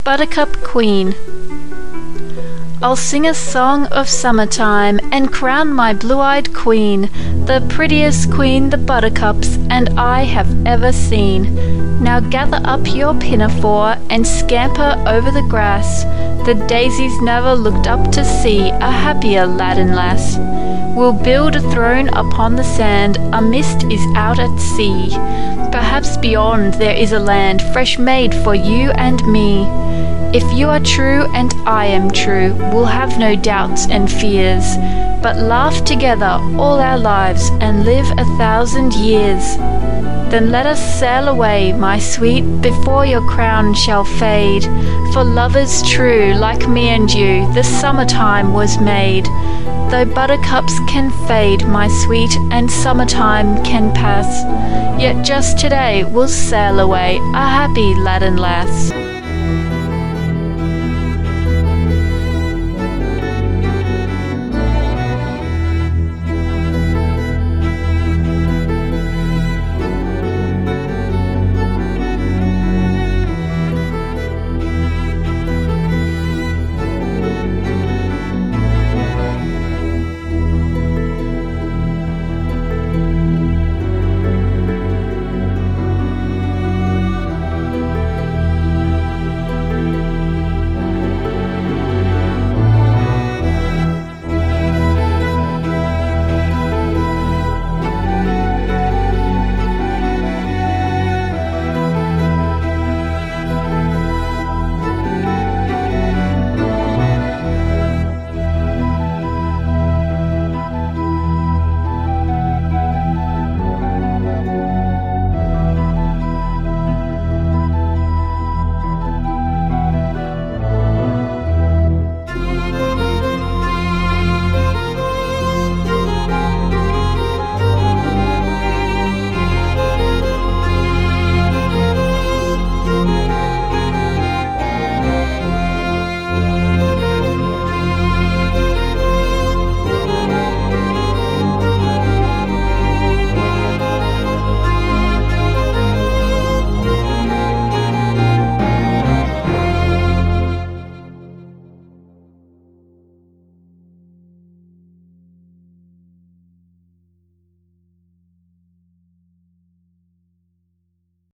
Buttercup Queen. I'll sing a song of summertime and crown my blue-eyed queen, the prettiest queen the buttercups and I have ever seen. Now gather up your pinafore and scamper over the grass. The daisies never looked up to see a happier lad and lass. We'll build a throne upon the sand, a mist is out at sea. Perhaps beyond there is a land fresh made for you and me. If you are true and I am true, we'll have no doubts and fears, but laugh together all our lives and live 1,000 years. Then let us sail away, my sweet, before your crown shall fade. For lovers true, like me and you, the summertime was made. Though buttercups can fade, my sweet, and summertime can pass, yet just today we'll sail away, a happy lad and lass.